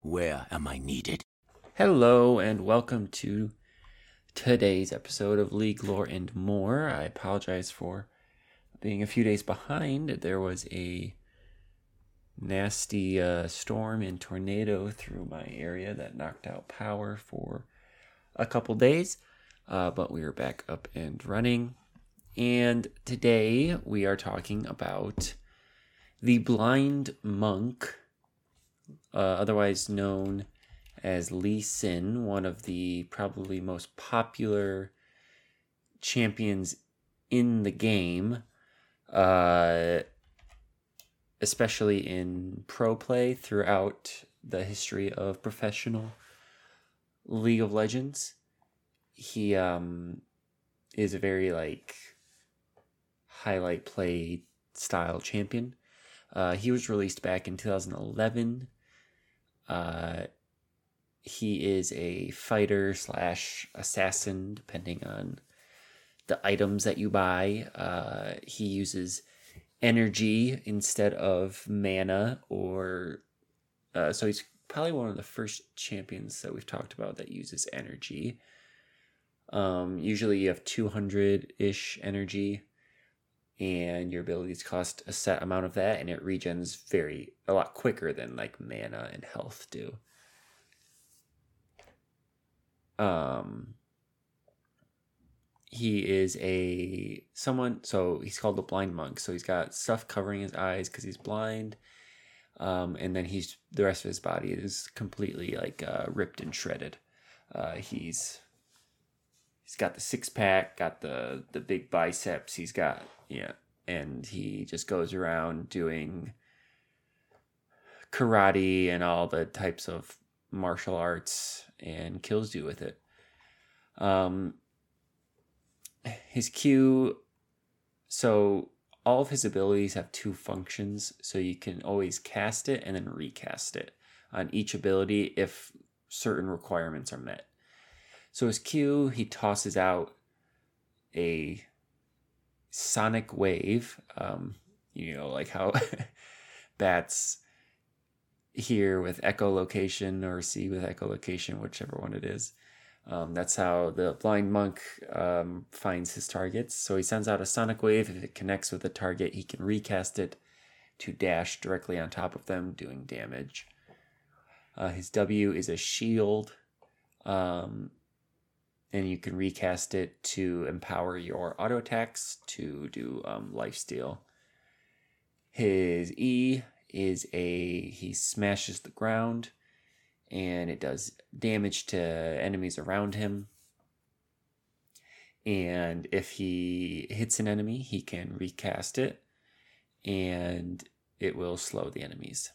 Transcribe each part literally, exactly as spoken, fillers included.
Where am I needed? Hello and welcome to today's episode of League Lore and More. I apologize for being a few days behind. There was a nasty uh, storm and tornado through my area that knocked out power for a couple days, uh, but we are back up and running. And today we are talking about the Blind Monk, uh, otherwise known as Lee Sin, one of the probably most popular champions in the game, uh, especially in pro play throughout the history of professional League of Legends. He um, is a very like highlight play style champion. Uh, he was released back in two thousand eleven. Uh, he is a fighter slash assassin, depending on the items that you buy. Uh, he uses energy instead of mana, or uh, so he's probably one of the first champions that we've talked about that uses energy. Um, usually you have two hundred-ish energy, and your abilities cost a set amount of that, and it regens very a lot quicker than like mana and health do. Um, he is a someone, so he's called the Blind Monk. So he's got stuff covering his eyes because he's blind. Um, and then he's the rest of his body is completely like uh, ripped and shredded. Uh, he's he's got the six pack, got the the big biceps. He's got yeah, and he just goes around doing karate and all the types of martial arts and kills you with it. Um, his Q, so all of his abilities have two functions, so you can always cast it and then recast it on each ability if certain requirements are met. So his Q, he tosses out a sonic wave, um, you know, like how bats hear with echolocation or see with echolocation, whichever one it is. Um, that's how the Blind Monk um, finds his targets. So he sends out a sonic wave. If it connects with a target, he can recast it to dash directly on top of them, doing damage. Uh, his W is a shield, um, and you can recast it to empower your auto attacks to do um, lifesteal. His E is a he smashes the ground, and it does damage to enemies around him. And if he hits an enemy, he can recast it, and it will slow the enemies.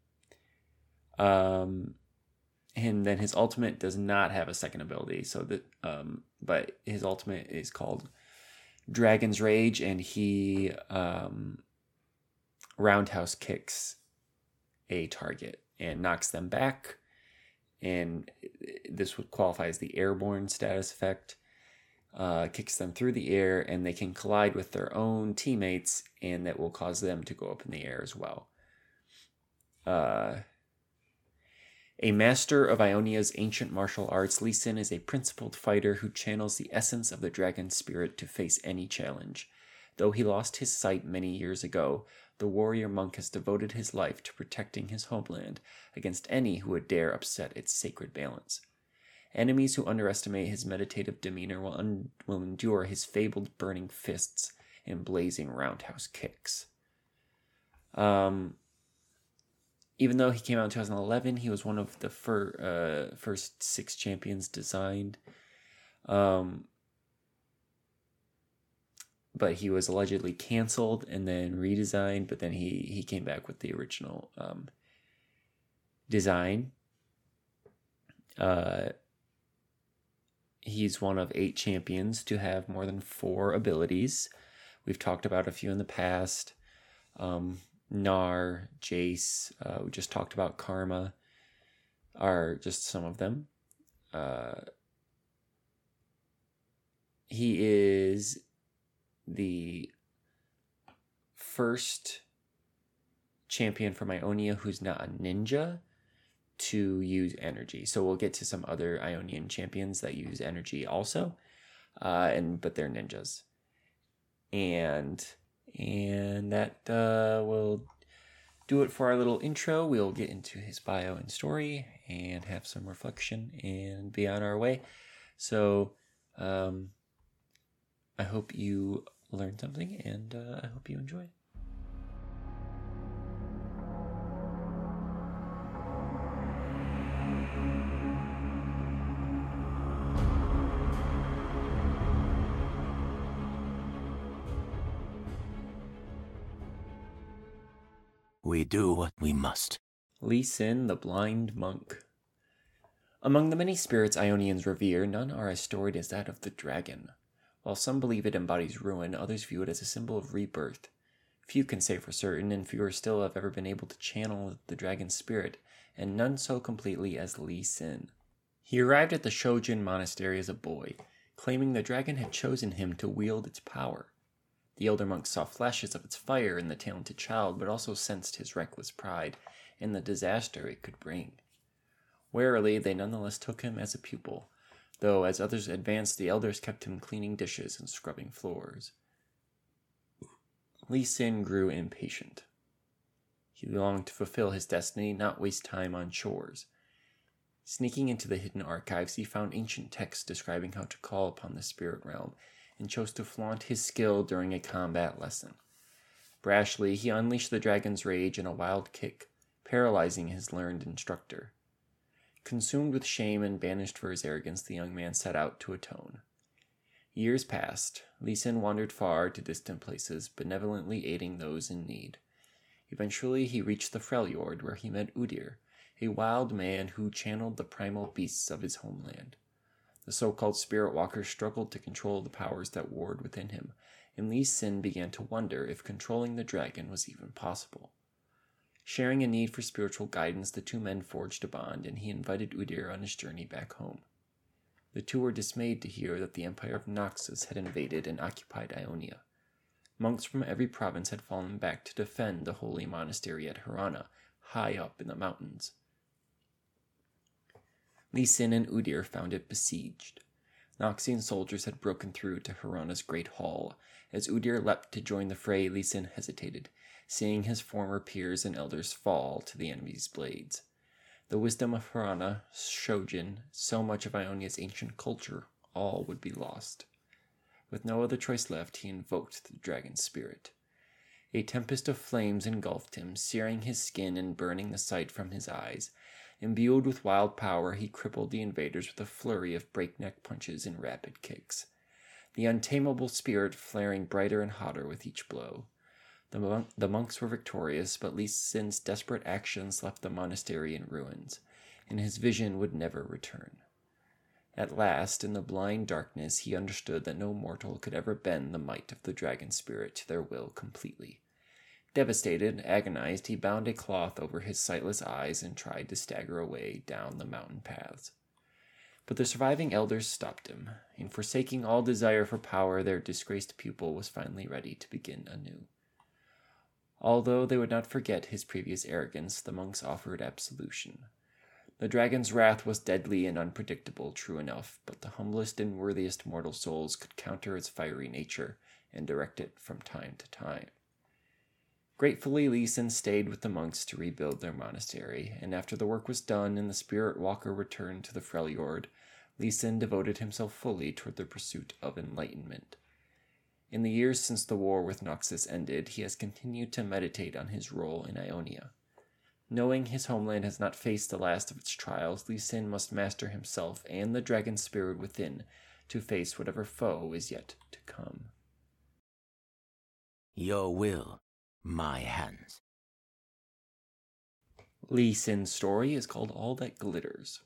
Um, and then his ultimate does not have a second ability, so that um, but his ultimate is called Dragon's Rage, and he um, roundhouse kicks a target and knocks them back. And this would qualify as the airborne status effect. Uh, kicks them through the air, and they can collide with their own teammates, and that will cause them to go up in the air as well. Uh, a master of Ionia's ancient martial arts, Lee Sin is a principled fighter who channels the essence of the dragon spirit to face any challenge. Though he lost his sight many years ago, the warrior monk has devoted his life to protecting his homeland against any who would dare upset its sacred balance. Enemies who underestimate his meditative demeanor will, un- will endure his fabled burning fists and blazing roundhouse kicks. Um, even though he came out in two thousand eleven, he was one of the fir- uh, first six champions designed. Um, but he was allegedly canceled and then redesigned, but then he, he came back with the original um, design. Uh, he's one of eight champions to have more than four abilities. We've talked about a few in the past. Um, Gnar, Jace, uh, we just talked about Karma, are just some of them. Uh, he is the first champion from Ionia who's not a ninja to use energy. So we'll get to some other Ionian champions that use energy also, uh, and but they're ninjas. And and that uh, will do it for our little intro. We'll get into his bio and story and have some reflection and be on our way. So um, I hope you learned something, and uh, I hope you enjoy. We do what we must. Lee Sin, the Blind Monk. Among the many spirits Ionians revere, none are as storied as that of the dragon. While some believe it embodies ruin, others view it as a symbol of rebirth. Few can say for certain, and fewer still have ever been able to channel the dragon's spirit, and none so completely as Lee Sin. He arrived at the Shojin monastery as a boy, claiming the dragon had chosen him to wield its power. The elder monk saw flashes of its fire in the talented child, but also sensed his reckless pride and the disaster it could bring. Warily, they nonetheless took him as a pupil, though as others advanced, the elders kept him cleaning dishes and scrubbing floors. Lee Sin grew impatient. He longed to fulfill his destiny, not waste time on chores. Sneaking into the hidden archives, he found ancient texts describing how to call upon the spirit realm, and chose to flaunt his skill during a combat lesson. Brashly, he unleashed the dragon's rage in a wild kick, paralyzing his learned instructor. Consumed with shame and banished for his arrogance, the young man set out to atone. Years passed. Lee Sin wandered far to distant places, benevolently aiding those in need. Eventually, he reached the Freljord, where he met Udir, a wild man who channeled the primal beasts of his homeland. The so-called spirit walker struggled to control the powers that warred within him, and Lee Sin began to wonder if controlling the dragon was even possible. Sharing a need for spiritual guidance, the two men forged a bond, and he invited Udir on his journey back home. The two were dismayed to hear that the Empire of Noxus had invaded and occupied Ionia. Monks from every province had fallen back to defend the holy monastery at Harana, high up in the mountains. Lee Sin and Udir found it besieged. Noxian soldiers had broken through to Harana's great hall. As Udir leapt to join the fray, Lee Sin hesitated, seeing his former peers and elders fall to the enemy's blades. The wisdom of Harana, Shojin, so much of Ionia's ancient culture, all would be lost. With no other choice left, he invoked the dragon's spirit. A tempest of flames engulfed him, searing his skin and burning the sight from his eyes. Imbued with wild power, he crippled the invaders with a flurry of breakneck punches and rapid kicks, the untamable spirit flaring brighter and hotter with each blow. The, mon- the monks were victorious, but Lee Sin's desperate actions left the monastery in ruins, and his vision would never return. At last, in the blind darkness, he understood that no mortal could ever bend the might of the dragon spirit to their will completely. Devastated, agonized, he bound a cloth over his sightless eyes and tried to stagger away down the mountain paths. But the surviving elders stopped him. In forsaking all desire for power, their disgraced pupil was finally ready to begin anew. Although they would not forget his previous arrogance, the monks offered absolution. The dragon's wrath was deadly and unpredictable, true enough, but the humblest and worthiest mortal souls could counter its fiery nature and direct it from time to time. Gratefully, Lee Sin stayed with the monks to rebuild their monastery, and after the work was done and the spirit walker returned to the Freljord, Lee Sin devoted himself fully toward the pursuit of enlightenment. In the years since the war with Noxus ended, he has continued to meditate on his role in Ionia. Knowing his homeland has not faced the last of its trials, Lee Sin must master himself and the dragon spirit within to face whatever foe is yet to come. Your will, my hands. Lee Sin's story is called All That Glitters.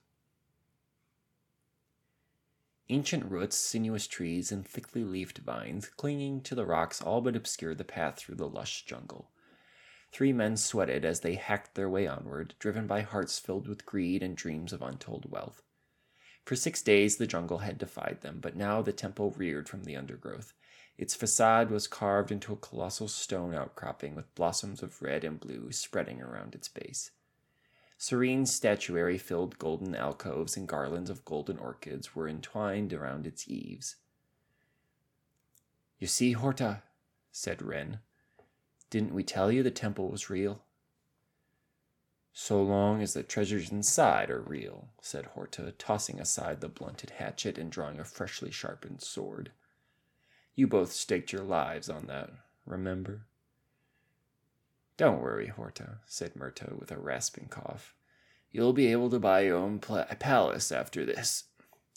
Ancient roots, sinuous trees, and thickly leafed vines clinging to the rocks all but obscure the path through the lush jungle. Three men sweated as they hacked their way onward, driven by hearts filled with greed and dreams of untold wealth. For six days the jungle had defied them, but now the temple reared from the undergrowth. Its facade was carved into a colossal stone outcropping with blossoms of red and blue spreading around its base. Serene statuary-filled golden alcoves and garlands of golden orchids were entwined around its eaves. "You see, Horta," said Ren, "didn't we tell you the temple was real?" "So long as the treasures inside are real," said Horta, tossing aside the blunted hatchet and drawing a freshly sharpened sword. "You both staked your lives on that, remember?" "Don't worry, Horta," said Murta with a rasping cough. "You'll be able to buy your own pla- palace after this."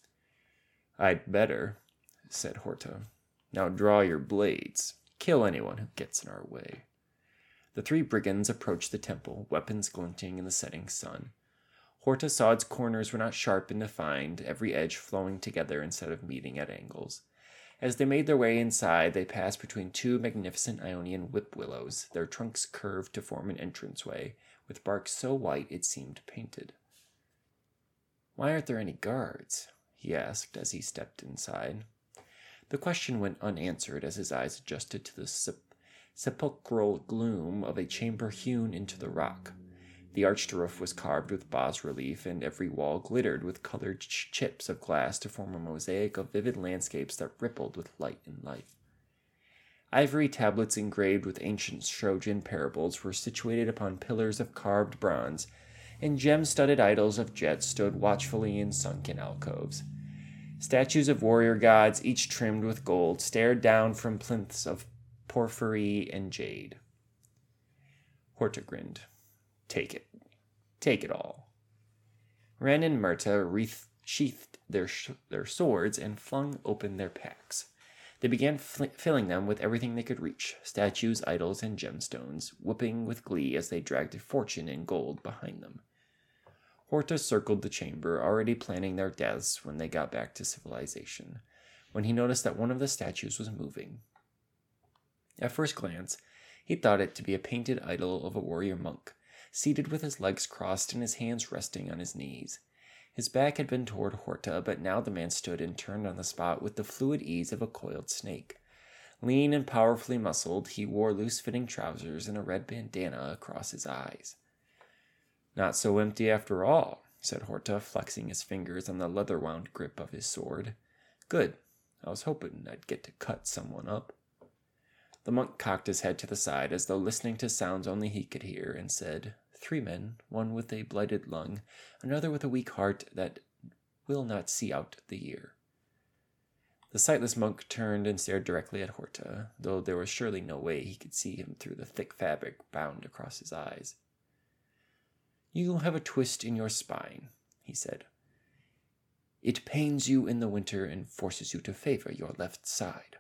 "I'd better," said Horta. "Now draw your blades. Kill anyone who gets in our way." The three brigands approached the temple, weapons glinting in the setting sun. Horta saw its corners were not sharp and defined, every edge flowing together instead of meeting at angles. As they made their way inside, they passed between two magnificent Ionian whip willows, their trunks curved to form an entranceway, with bark so white it seemed painted. "Why aren't there any guards?" he asked as he stepped inside. The question went unanswered as his eyes adjusted to the sep- sepulchral gloom of a chamber hewn into the rock. The arched roof was carved with bas-relief, and every wall glittered with colored ch- chips of glass to form a mosaic of vivid landscapes that rippled with light and life. Ivory tablets engraved with ancient Trojan parables were situated upon pillars of carved bronze, and gem-studded idols of jet stood watchfully in sunken alcoves. Statues of warrior gods, each trimmed with gold, stared down from plinths of porphyry and jade. Horta grinned. Take it. Take it all. Ren and Murta wreathed, sheathed their, sh- their swords and flung open their packs. They began fl- filling them with everything they could reach, statues, idols, and gemstones, whooping with glee as they dragged a fortune in gold behind them. Horta circled the chamber, already planning their deaths when they got back to civilization, when he noticed that one of the statues was moving. At first glance, he thought it to be a painted idol of a warrior monk, seated with his legs crossed and his hands resting on his knees. His back had been toward Horta, but now the man stood and turned on the spot with the fluid ease of a coiled snake. Lean and powerfully muscled, he wore loose-fitting trousers and a red bandana across his eyes. "Not so empty after all," said Horta, flexing his fingers on the leather-wound grip of his sword. "Good. I was hoping I'd get to cut someone up." The monk cocked his head to the side as though listening to sounds only he could hear, and said, "Three men, one with a blighted lung, another with a weak heart that will not see out the year." The sightless monk turned and stared directly at Horta, though there was surely no way he could see him through the thick fabric bound across his eyes. "You have a twist in your spine," he said. "It pains you in the winter and forces you to favor your left side."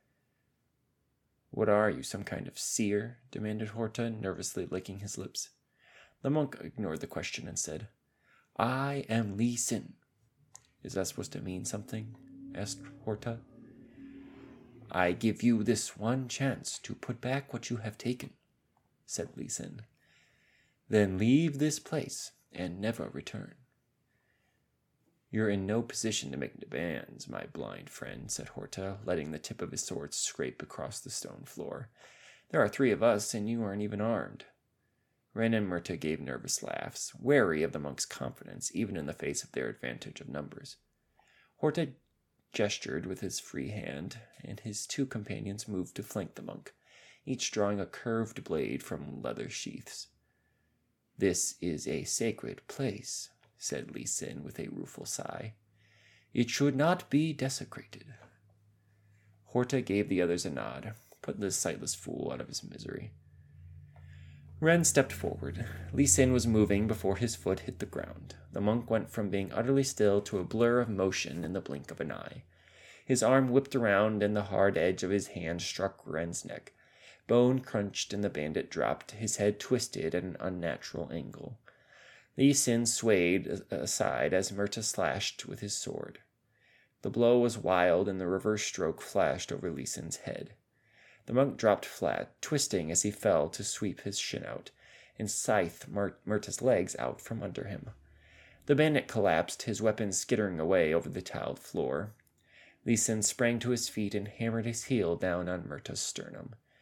"What are you, some kind of seer?" demanded Horta, nervously licking his lips. The monk ignored the question and said, "I am Li Sin." "Is that supposed to mean something?" asked Horta. "I give you this one chance to put back what you have taken," said Li Sin. "Then leave this place and never return." "You're in no position to make demands, my blind friend," said Horta, letting the tip of his sword scrape across the stone floor. "There are three of us, and you aren't even armed." Ren and Murta gave nervous laughs, wary of the monk's confidence, even in the face of their advantage of numbers. Horta gestured with his free hand, and his two companions moved to flank the monk, each drawing a curved blade from leather sheaths. "This is a sacred place," said Li Sin with a rueful sigh. "It should not be desecrated." Horta gave the others a nod, put the sightless fool out of his misery. Ren stepped forward. Li Sin was moving before his foot hit the ground. The monk went from being utterly still to a blur of motion in the blink of an eye. His arm whipped around, and the hard edge of his hand struck Ren's neck. Bone crunched, and the bandit dropped, his head twisted at an unnatural angle. Li Sin swayed aside as Murta slashed with his sword. The blow was wild, and the reverse stroke flashed over Li Sin's head. The monk dropped flat, twisting as he fell to sweep his shin out, and scythe Mur- Murta's legs out from under him. The bandit collapsed, his weapon skittering away over the tiled floor. Li Sin sprang to his feet and hammered his heel down on Murta's sternum.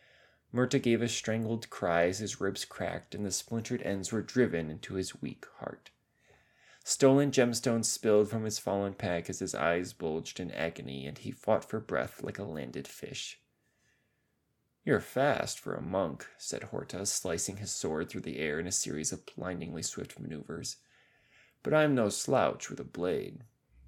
Murta gave a strangled cry as his ribs cracked and the splintered ends were driven into his weak heart. Stolen gemstones spilled from his fallen pack as his eyes bulged in agony, and he fought for breath like a landed fish. "You're fast for a monk," said Horta, slicing his sword through the air in a series of blindingly swift maneuvers. "But I'm no slouch with a blade."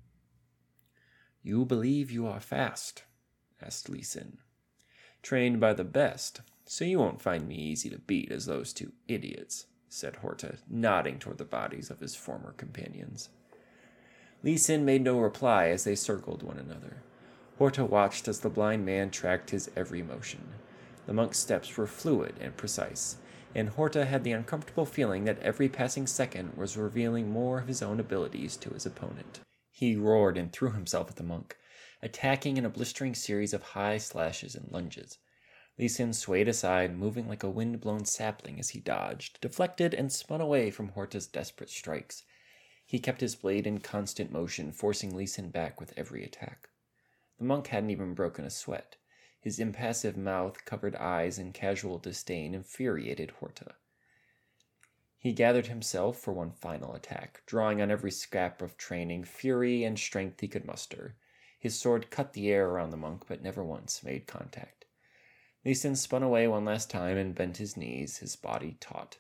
"You believe you are fast?" asked Lee Sin. "Trained by the best, so you won't find me easy to beat as those two idiots," said Horta, nodding toward the bodies of his former companions. Lee Sin made no reply as they circled one another. Horta watched as the blind man tracked his every motion. The monk's steps were fluid and precise, and Horta had the uncomfortable feeling that every passing second was revealing more of his own abilities to his opponent. He roared and threw himself at the monk, attacking in a blistering series of high slashes and lunges. Lee Sin swayed aside, moving like a wind-blown sapling as he dodged, deflected, and spun away from Horta's desperate strikes. He kept his blade in constant motion, forcing Lee Sin back with every attack. The monk hadn't even broken a sweat. His impassive mouth, covered eyes, and casual disdain infuriated Horta. He gathered himself for one final attack, drawing on every scrap of training, fury, and strength he could muster. His sword cut the air around the monk, but never once made contact. Lee Sin spun away one last time and bent his knees, his body taut.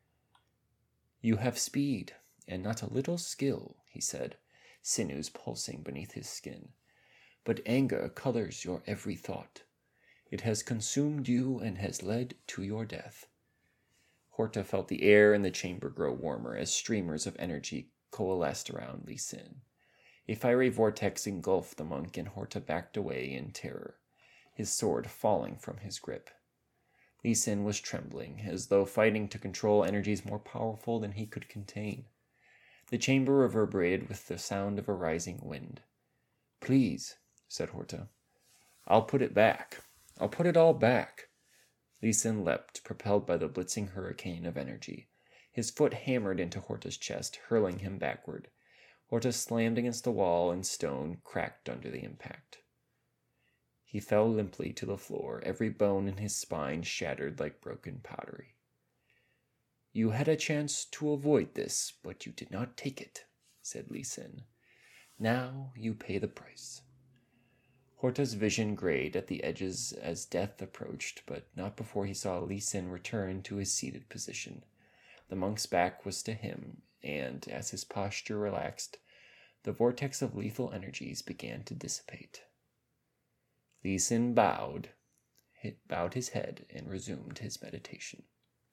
"You have speed, and not a little skill," he said, sinews pulsing beneath his skin. "But anger colors your every thought. It has consumed you and has led to your death." Horta felt the air in the chamber grow warmer as streamers of energy coalesced around Lee Sin. A fiery vortex engulfed the monk, and Horta backed away in terror, his sword falling from his grip. Lee Sin was trembling, as though fighting to control energies more powerful than he could contain. The chamber reverberated with the sound of a rising wind. "Please," said Horta. "I'll put it back. I'll put it all back." Lee Sin leapt, propelled by the blitzing hurricane of energy. His foot hammered into Horta's chest, hurling him backward. Horta slammed against the wall, and stone cracked under the impact. He fell limply to the floor, every bone in his spine shattered like broken pottery. "You had a chance to avoid this, but you did not take it," said Lee Sin. "Now you pay the price." Horta's vision grayed at the edges as death approached, but not before he saw Lee Sin return to his seated position. The monk's back was to him, and as his posture relaxed, the vortex of lethal energies began to dissipate. Lee Sin bowed, bowed his head, and resumed his meditation.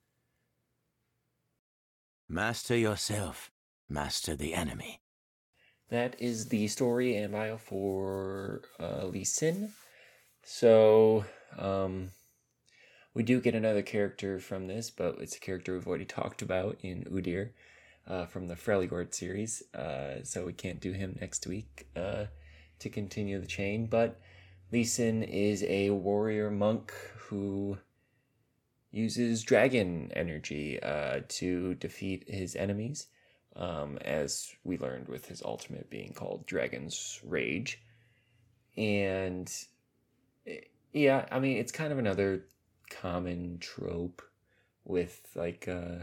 Master yourself, master the enemy. That is the story and bio for uh, Lee Sin. So, um, we do get another character from this, but it's a character we've already talked about in Udyr uh, from the Freljord series. Uh, so we can't do him next week uh, to continue the chain. But Lee Sin is a warrior monk who uses dragon energy uh, to defeat his enemies. Um, as we learned with his ultimate being called Dragon's Rage. And, yeah, I mean, it's kind of another common trope with, like, a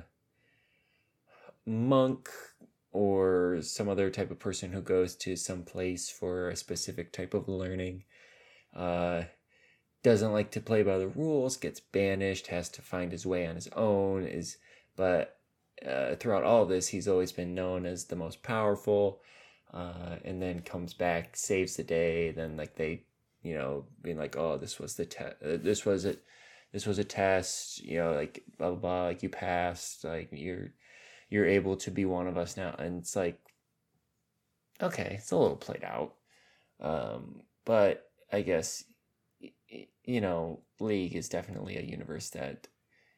monk or some other type of person who goes to some place for a specific type of learning, uh, doesn't like to play by the rules, gets banished, has to find his way on his own, is, but... Uh, throughout all of this, he's always been known as the most powerful, uh, and then comes back, saves the day. Then, like they, you know, being like, "Oh, this was the test. Uh, this was it. This was a test." You know, like blah blah blah. Like you passed. Like you're, you're able to be one of us now. And it's like, okay, it's a little played out, um, but I guess, you know, League is definitely a universe that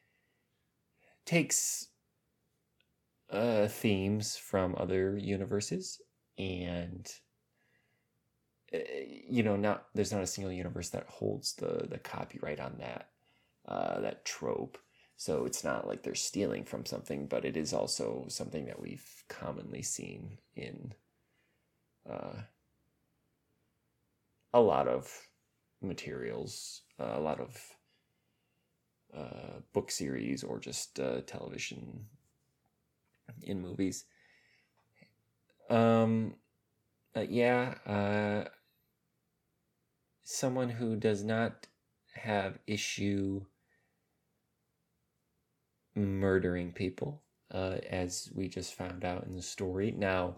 takes uh themes from other universes, and uh, you know not there's not a single universe that holds the the copyright on that uh that trope, so it's not like they're stealing from something, but it is also something that we've commonly seen in uh a lot of materials, uh, a lot of uh, book series or just uh, television in movies. Um, uh, yeah, uh, someone who does not have issue murdering people, uh, as we just found out in the story. Now,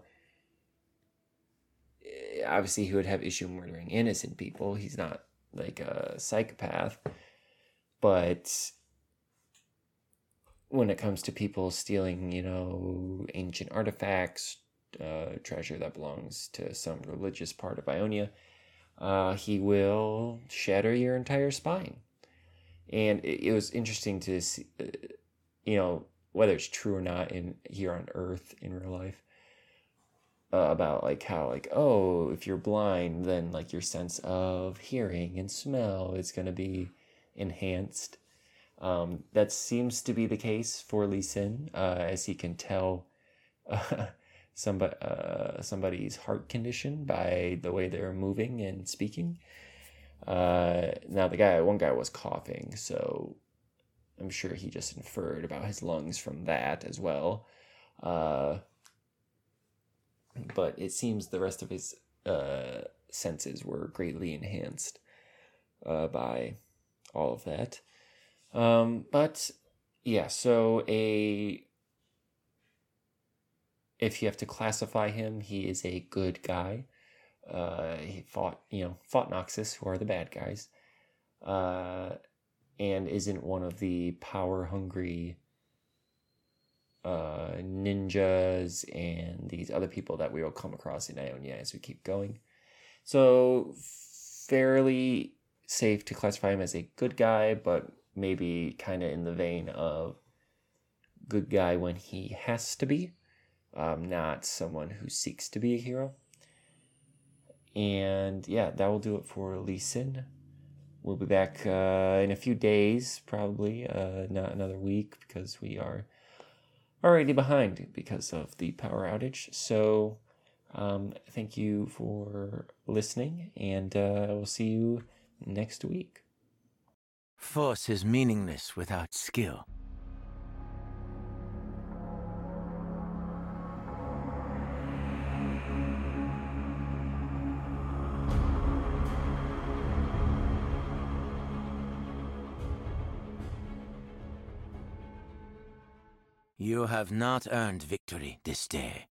obviously, he would have issue murdering innocent people. He's not like a psychopath, but when it comes to people stealing, you know, ancient artifacts, uh, treasure that belongs to some religious part of Ionia, uh, he will shatter your entire spine. And it, it was interesting to see, uh, you know, whether it's true or not in here on Earth in real life, uh, about like how like, oh, if you're blind, then like your sense of hearing and smell is going to be enhanced. Um, that seems to be the case for Lee Sin, uh, as he can tell uh, somebody, uh, somebody's heart condition by the way they're moving and speaking. Uh, now, the guy, one guy was coughing, so I'm sure he just inferred about his lungs from that as well. Uh, but it seems the rest of his uh, senses were greatly enhanced uh, by all of that. Um, but yeah, so a, if you have to classify him, he is a good guy. Uh, he fought, you know, fought Noxus, who are the bad guys, uh, and isn't one of the power-hungry uh, ninjas and these other people that we will come across in Ionia as we keep going. So, fairly safe to classify him as a good guy, but maybe kind of in the vein of good guy when he has to be, um, not someone who seeks to be a hero. And yeah, that will do it for Lee Sin. We'll be back uh, in a few days, probably, uh, not another week, because we are already behind because of the power outage. So um, thank you for listening, and uh, we'll see you next week. Force is meaningless without skill. You have not earned victory this day.